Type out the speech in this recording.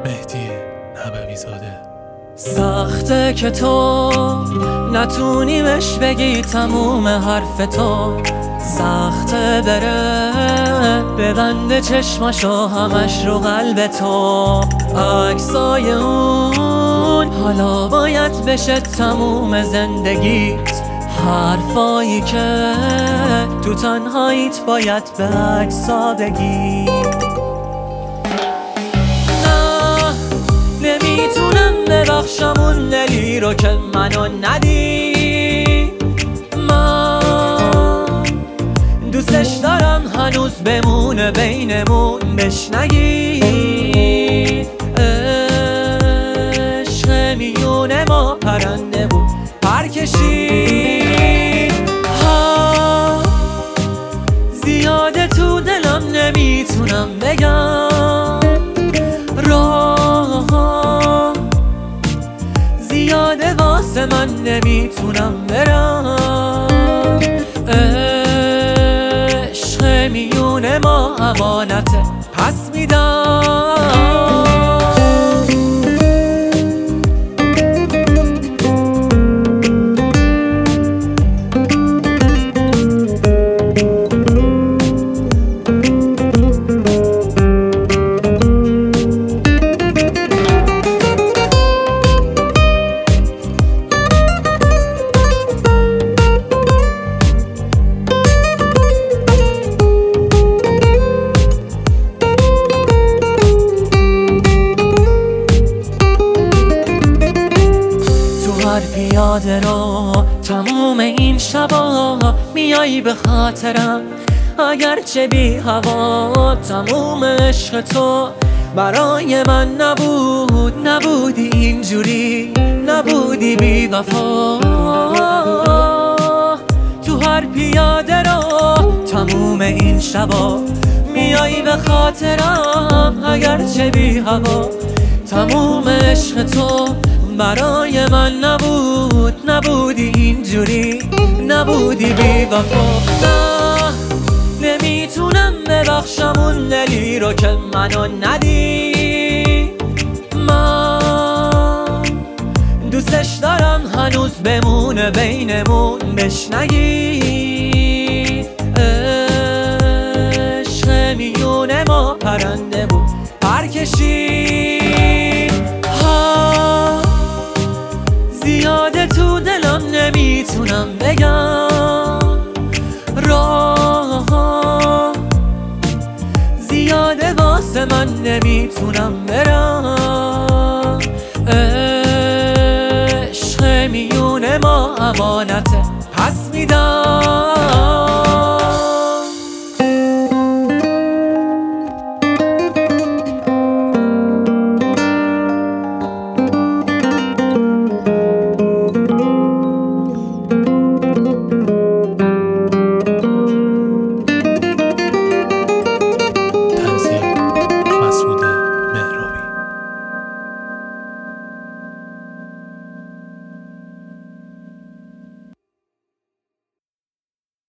مهدی نبوی زاده. سخته که تو نتونی بهش بگی تموم حرف تو، سخته بره ببنده چشماشو همش رو قلب تو. عکسای اون حالا باید بشه تموم زندگیت، حرفایی که تو تنهاییت باید به عکسا بگی. نمیتونم ببخشم اون دلی رو که منو ندی، من دوستش دارم هنوز بمونه بینمون بهش نگی. عشق میونه ما پرنده بود پر کشید، زیاده تو دلم نمیتونم بگم، زیاده واسه من نمیتونم برم. عشق میونه ما امانته پس میدم. پیاده رو تموم این شبا میایی به خاطرم، اگرچه بی هوا تموم عشق تو برای من نبود، نبودی اینجوری، نبودی بی وفا. تو هر پیاده رو تموم این شبا میایی به خاطرم، اگرچه بی هوا تموم عشق تو برای من نبود، نبودی اینجوری، نبودی بی وفا. نمیتونم ببخشم اون دلی رو که منو ندی، من دوستش دارم هنوز بمونه بینمون بهش نگی. عشق میونه ما پرنده بود پر کشید، زیاده تو دلم نمیتونم بگم، زیاده واسه من نمیتونم برم. عشق میونه ما امانته پس میدم.